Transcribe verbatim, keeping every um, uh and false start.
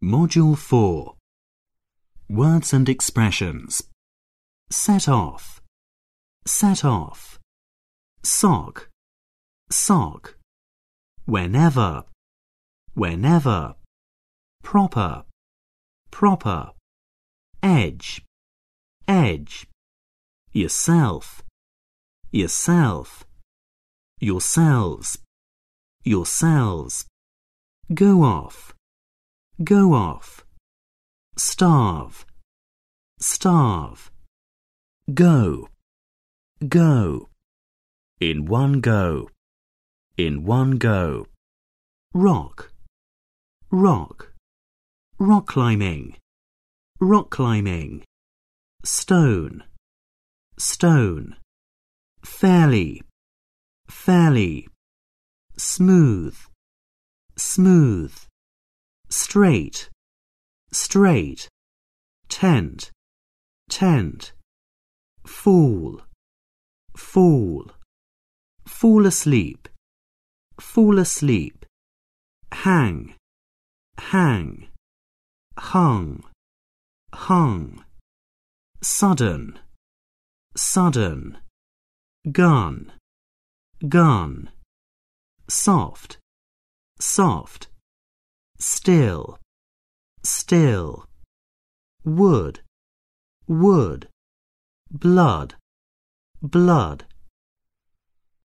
Module four. Words and expressions. Set off. Set off. Sock. Sock. Whenever. Whenever. Proper. Proper. Edge. Edge. Yourself. Yourself. Yourselves. Yourselves. Go off. Go off. Starve. Starve. Go. Go. In one go. In one go. Rock. Rock. Rock climbing. Rock climbing. Stone. Stone. Fairly. Fairly. Smooth. Smooth. Straight. Straight. Tent. Tent. Fool. Fool. Fall asleep. Fall asleep. Hang. Hang. Hung. Hung. Sudden. Sudden. Gun. Gun. Soft. Soft. Still. Still. Wood. Wood. Blood. Blood.